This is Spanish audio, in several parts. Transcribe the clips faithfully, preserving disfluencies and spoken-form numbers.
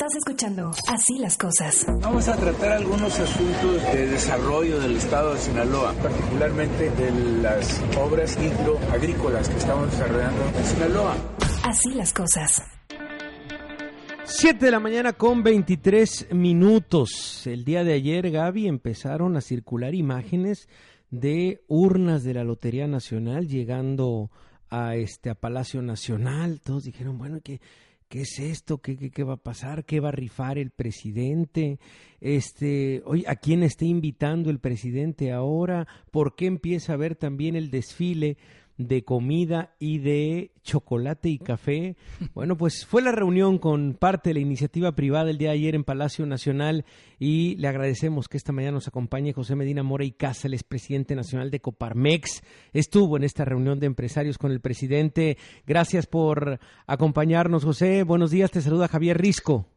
Estás escuchando Así las Cosas. Vamos a tratar algunos asuntos de desarrollo del estado de Sinaloa, particularmente de las obras hidroagrícolas que estamos desarrollando en Sinaloa. Así las Cosas. siete de la mañana con veintitrés minutos. El día de ayer, Gaby, empezaron a circular imágenes de urnas de la Lotería Nacional llegando a este a Palacio Nacional. Todos dijeron, bueno, ¿qué, qué es esto? ¿Qué, qué, qué va a pasar? ¿Qué va a rifar el presidente? Este, oye, ¿a quién está invitando el presidente ahora? ¿Por qué empieza a haber también el desfile de comida y de chocolate y café? Bueno, pues fue la reunión con parte de la iniciativa privada el día de ayer en Palacio Nacional y le agradecemos que esta mañana nos acompañe José Medina Mora y Casa, el expresidente nacional de Coparmex. Estuvo en esta reunión de empresarios con el presidente. Gracias por acompañarnos, José. Buenos días, te saluda Javier Risco.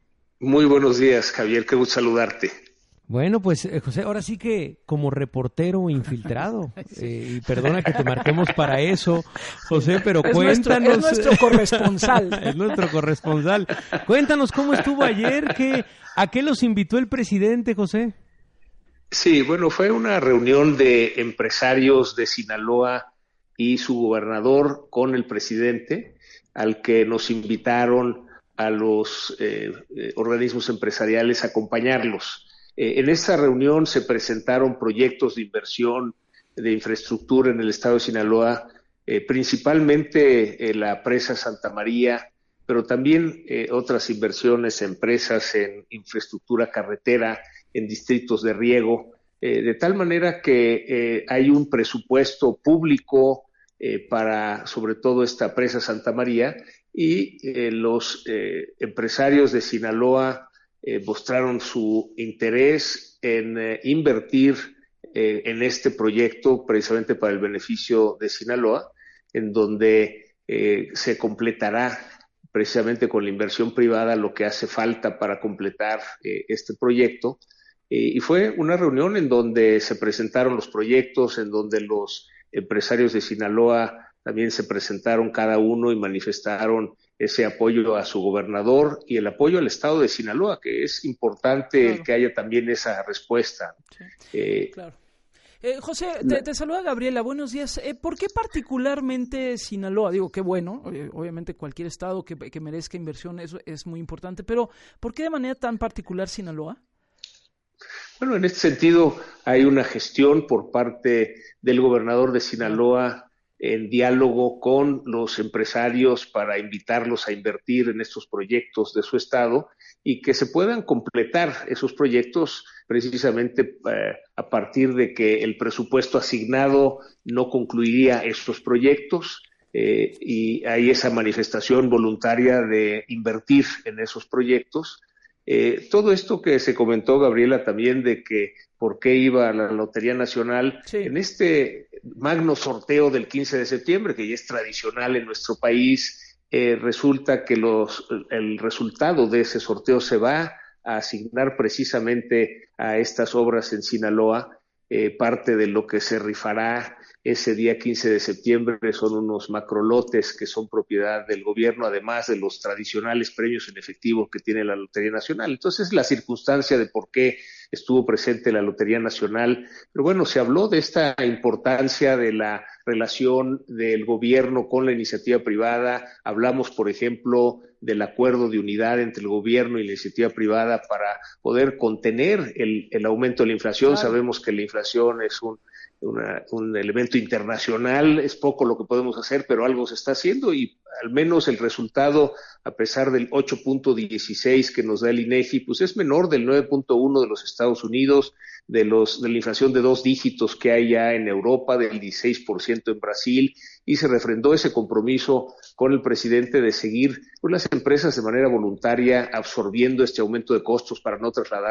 Muy buenos días, Javier, qué gusto saludarte. Bueno, pues eh, José, ahora sí que como reportero infiltrado, eh, y perdona que te marquemos para eso, José, pero es cuéntanos. Nuestro, es nuestro corresponsal. Es nuestro corresponsal. Cuéntanos cómo estuvo ayer, qué, ¿a qué los invitó el presidente, José? Sí, bueno, fue una reunión de empresarios de Sinaloa y su gobernador con el presidente, al que nos invitaron a los eh, eh, organismos empresariales a acompañarlos. Eh, en esta reunión se presentaron proyectos de inversión de infraestructura en el estado de Sinaloa, eh, principalmente eh, la presa Santa María, pero también eh, otras inversiones, empresas en infraestructura carretera, en distritos de riego, eh, de tal manera que eh, hay un presupuesto público eh, para sobre todo esta presa Santa María y eh, los eh, empresarios de Sinaloa Eh, mostraron su interés en eh, invertir eh, en este proyecto precisamente para el beneficio de Sinaloa, en donde eh, se completará precisamente con la inversión privada lo que hace falta para completar eh, este proyecto. Eh, y fue una reunión en donde se presentaron los proyectos, en donde los empresarios de Sinaloa también se presentaron cada uno y manifestaron ese apoyo a su gobernador y el apoyo al estado de Sinaloa, que es importante claro. el que haya también esa respuesta. Sí, eh, claro. Eh, José, te, te saluda Gabriela, buenos días. Eh, ¿Por qué particularmente Sinaloa? Digo, qué bueno, obviamente cualquier estado que, que merezca inversión eso es muy importante, pero ¿por qué de manera tan particular Sinaloa? Bueno, en este sentido hay una gestión por parte del gobernador de Sinaloa en diálogo con los empresarios para invitarlos a invertir en estos proyectos de su estado y que se puedan completar esos proyectos precisamente eh, a partir de que el presupuesto asignado no concluiría estos proyectos eh, y hay esa manifestación voluntaria de invertir en esos proyectos. Eh, todo esto que se comentó, Gabriela, también de que por qué iba a la Lotería Nacional, sí. En este magno sorteo del quince de septiembre, que ya es tradicional en nuestro país, eh, resulta que los, el resultado de ese sorteo se va a asignar precisamente a estas obras en Sinaloa. Eh, parte de lo que se rifará ese día quince de septiembre son unos macrolotes que son propiedad del gobierno, además de los tradicionales premios en efectivo que tiene la Lotería Nacional. Entonces, la circunstancia de por qué estuvo presente la Lotería Nacional, pero bueno, se habló de esta importancia de la relación del gobierno con la iniciativa privada. Hablamos, por ejemplo, del acuerdo de unidad entre el gobierno y la iniciativa privada para poder contener el, el aumento de la inflación. Claro. Sabemos que la inflación es un, una, un elemento internacional, es poco lo que podemos hacer, pero algo se está haciendo y al menos el resultado, a pesar del ocho punto dieciséis que nos da el INEGI, pues es menor del nueve punto uno de los Estados Unidos, de los de la inflación de dos dígitos que hay ya en Europa, del dieciséis por ciento en Brasil, y se refrendó ese compromiso con el presidente de seguir pues, las empresas de manera voluntaria absorbiendo este aumento de costos para no trasladarlo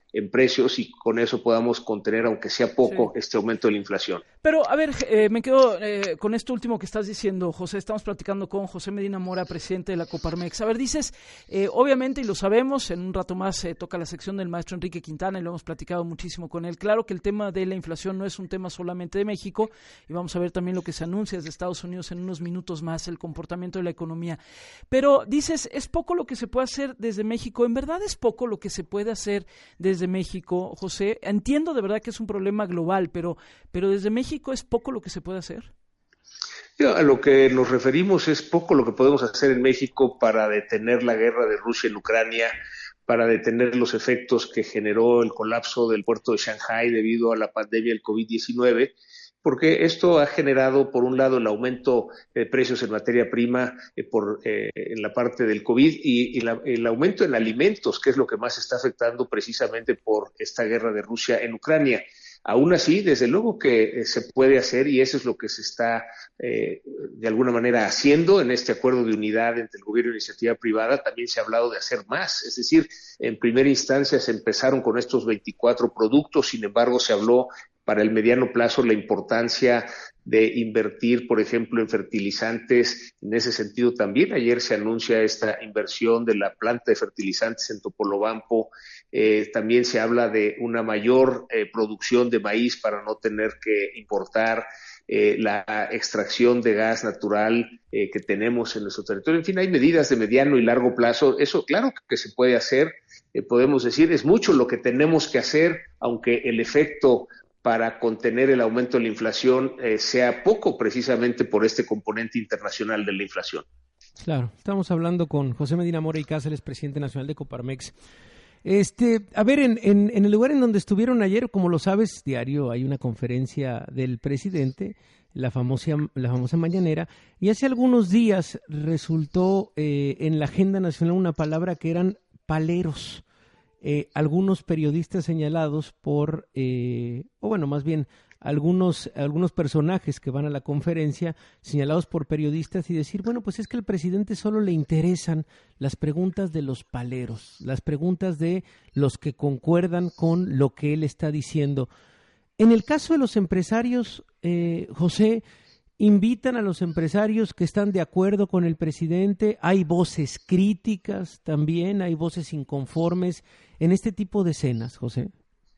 en precios y con eso podamos contener, aunque sea poco, sí, este aumento de la inflación. Pero, a ver, eh, me quedo eh, con esto último que estás diciendo, José. Estamos platicando con José Medina Mora, presidente de la Coparmex. A ver, dices, eh, obviamente, y lo sabemos, en un rato más eh, toca la sección del maestro Enrique Quintana y lo hemos platicado muchísimo con él. Claro que el tema de la inflación no es un tema solamente de México y vamos a ver también lo que se anuncia desde Estados Unidos en unos minutos más, el comportamiento de la economía. Pero dices, es poco lo que se puede hacer desde México. ¿En verdad es poco lo que se puede hacer desde México, José? Entiendo de verdad que es un problema global, pero, pero desde México es poco lo que se puede hacer. A lo que nos referimos es poco lo que podemos hacer en México para detener la guerra de Rusia en Ucrania, para detener los efectos que generó el colapso del puerto de Shanghái debido a la pandemia del covid diecinueve, porque esto ha generado, por un lado, el aumento de precios en materia prima eh, por eh, en la parte del COVID y, y la, el aumento en alimentos, que es lo que más está afectando precisamente por esta guerra de Rusia en Ucrania. Aún así, desde luego que eh, se puede hacer y eso es lo que se está eh, de alguna manera haciendo en este acuerdo de unidad entre el gobierno y la iniciativa privada. También se ha hablado de hacer más, es decir, en primera instancia se empezaron con estos veinticuatro productos, sin embargo se habló para el mediano plazo la importancia de invertir, por ejemplo, en fertilizantes. En ese sentido también ayer se anuncia esta inversión de la planta de fertilizantes en Topolobampo. Eh, también se habla de una mayor eh, producción de maíz para no tener que importar, eh, la extracción de gas natural eh, que tenemos en nuestro territorio. En fin, hay medidas de mediano y largo plazo. Eso claro que se puede hacer. Eh, podemos decir, es mucho lo que tenemos que hacer, aunque el efecto para contener el aumento de la inflación eh, sea poco, precisamente por este componente internacional de la inflación. Claro, estamos hablando con José Medina Mora y Cáceres, presidente nacional de Coparmex. Este, a ver, en, en, en el lugar en donde estuvieron ayer, como lo sabes, diario hay una conferencia del presidente, la famosa, la famosa mañanera, y hace algunos días resultó eh, en la agenda nacional una palabra que eran paleros. Eh, algunos periodistas señalados por, eh, o bueno, más bien algunos algunos personajes que van a la conferencia señalados por periodistas y decir, bueno, pues es que al presidente solo le interesan las preguntas de los paleros, las preguntas de los que concuerdan con lo que él está diciendo. En el caso de los empresarios, eh, José, invitan a los empresarios que están de acuerdo con el presidente, hay voces críticas también, hay voces inconformes en este tipo de escenas, José.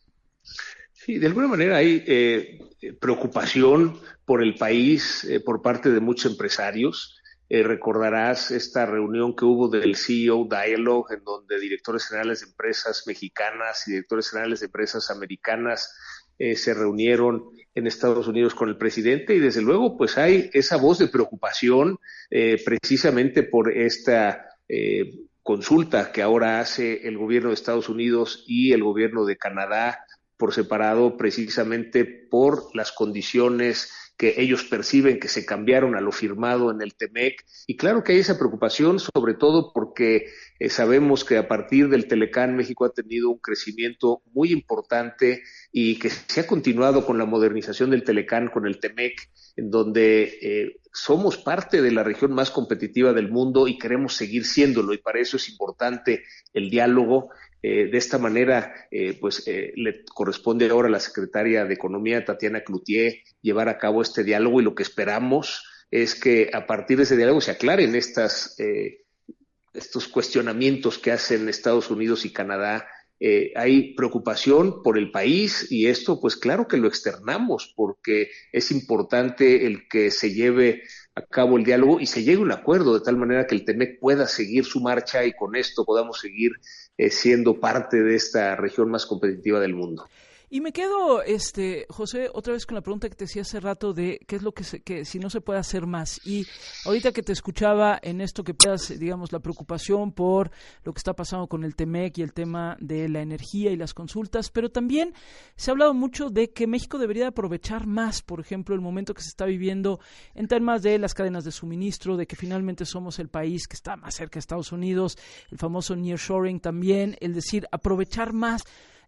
Sí, de alguna manera hay eh, preocupación por el país eh, por parte de muchos empresarios. Eh, recordarás esta reunión que hubo del C E O Dialogue, en donde directores generales de empresas mexicanas y directores generales de empresas americanas eh, se reunieron en Estados Unidos con el presidente, y desde luego pues hay esa voz de preocupación eh, precisamente por esta eh, consulta que ahora hace el gobierno de Estados Unidos y el gobierno de Canadá por separado, precisamente por las condiciones que ellos perciben que se cambiaron a lo firmado en el TEMEC. Y claro que hay esa preocupación, sobre todo porque eh, sabemos que a partir del Telecán México ha tenido un crecimiento muy importante y que se ha continuado con la modernización del Telecán, con el TEMEC, en donde eh, somos parte de la región más competitiva del mundo y queremos seguir siéndolo, y para eso es importante el diálogo. Eh, de esta manera, eh, pues eh, le corresponde ahora a la secretaria de Economía, Tatiana Cloutier, llevar a cabo este diálogo, y lo que esperamos es que a partir de ese diálogo se aclaren estas, eh, estos cuestionamientos que hacen Estados Unidos y Canadá. Eh, hay preocupación por el país y esto pues claro que lo externamos, porque es importante el que se lleve a cabo el diálogo y se llegue a un acuerdo de tal manera que el TEMEC pueda seguir su marcha y con esto podamos seguir eh, siendo parte de esta región más competitiva del mundo. Y me quedo, este, José, otra vez con la pregunta que te hacía hace rato de qué es lo que, se, que si no se puede hacer más. Y ahorita que te escuchaba en esto que puedas, digamos, la preocupación por lo que está pasando con el TEMEC y el tema de la energía y las consultas, pero también se ha hablado mucho de que México debería aprovechar más, por ejemplo, el momento que se está viviendo en temas de las cadenas de suministro, de que finalmente somos el país que está más cerca de Estados Unidos, el famoso nearshoring también, el decir, aprovechar más.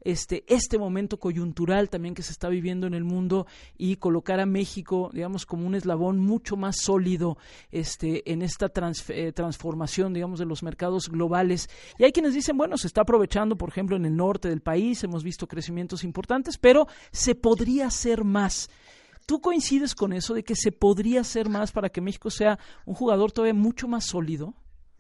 este, este momento coyuntural también que se está viviendo en el mundo y colocar a México, digamos, como un eslabón mucho más sólido este, en esta trans, eh, transformación, digamos, de los mercados globales. Y hay quienes dicen, bueno, se está aprovechando, por ejemplo, en el norte del país, hemos visto crecimientos importantes, pero se podría hacer más. ¿Tú coincides con eso de que se podría hacer más para que México sea un jugador todavía mucho más sólido?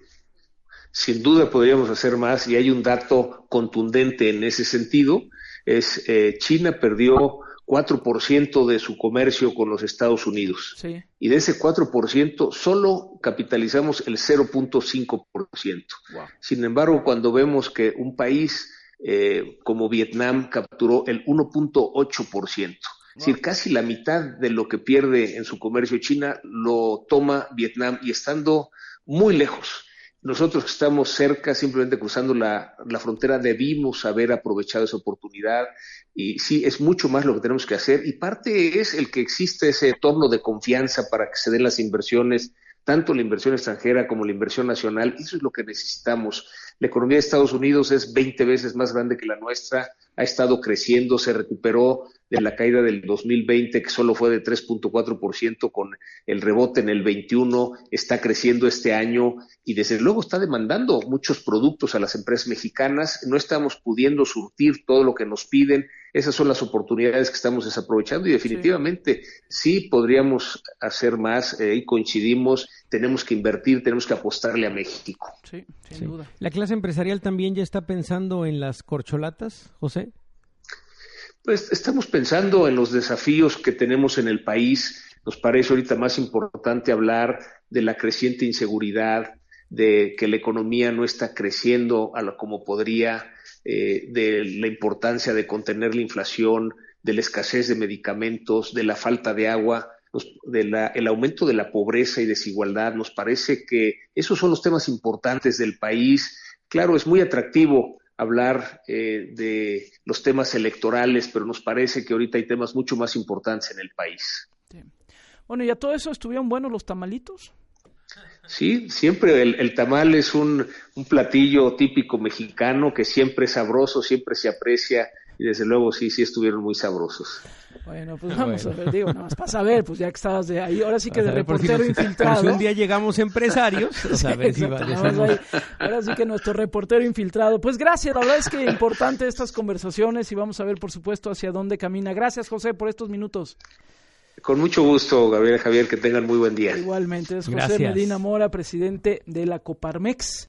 Sin duda podríamos hacer más, y hay un dato contundente en ese sentido, es eh, China perdió cuatro por ciento de su comercio con los Estados Unidos, sí. Y de ese cuatro por ciento solo capitalizamos el cero punto cinco por ciento. Wow. Sin embargo, cuando vemos que un país eh, como Vietnam capturó el uno punto ocho por ciento, es decir, casi la mitad de lo que pierde en su comercio China lo toma Vietnam, y estando muy lejos. Nosotros que estamos cerca, simplemente cruzando la, la frontera, debimos haber aprovechado esa oportunidad, y sí, es mucho más lo que tenemos que hacer, y parte es el que existe ese entorno de confianza para que se den las inversiones, tanto la inversión extranjera como la inversión nacional. Eso es lo que necesitamos. La economía de Estados Unidos es veinte veces más grande que la nuestra, ha estado creciendo, se recuperó de la caída del dos mil veinte, que solo fue de tres punto cuatro por ciento, con el rebote en el veintiuno, está creciendo este año, y desde luego está demandando muchos productos a las empresas mexicanas. No estamos pudiendo surtir todo lo que nos piden. Esas son las oportunidades que estamos desaprovechando, y definitivamente sí, sí podríamos hacer más, eh, y coincidimos, tenemos que invertir, tenemos que apostarle a México. Sí, sin sí. duda. ¿La clase empresarial también ya está pensando en las corcholatas, José? Pues estamos pensando en los desafíos que tenemos en el país. Nos parece ahorita más importante hablar de la creciente inseguridad, de que la economía no está creciendo a lo como podría, eh, de la importancia de contener la inflación, de la escasez de medicamentos, de la falta de agua, de la, el aumento de la pobreza y desigualdad. Nos parece que esos son los temas importantes del país. Claro, es muy atractivo hablar eh, de los temas electorales, pero nos parece que ahorita hay temas mucho más importantes en el país. Sí. Bueno, ¿y a todo eso estuvieron buenos los tamalitos? Sí, siempre el, el tamal es un, un platillo típico mexicano que siempre es sabroso, siempre se aprecia, y desde luego sí, sí estuvieron muy sabrosos. Bueno, pues vamos bueno. a ver, digo, nada más para saber, pues ya que estabas de ahí, ahora sí que de reportero si infiltrado. Si un día llegamos empresarios, o sea, a ver si va ahí, ahora sí que nuestro reportero infiltrado. Pues gracias, la verdad es que importante estas conversaciones, y vamos a ver, por supuesto, hacia dónde camina. Gracias, José, por estos minutos. Con mucho gusto, Gabriel, Javier, que tengan muy buen día. Igualmente, es José Gracias. Medina Mora, presidente de la Coparmex.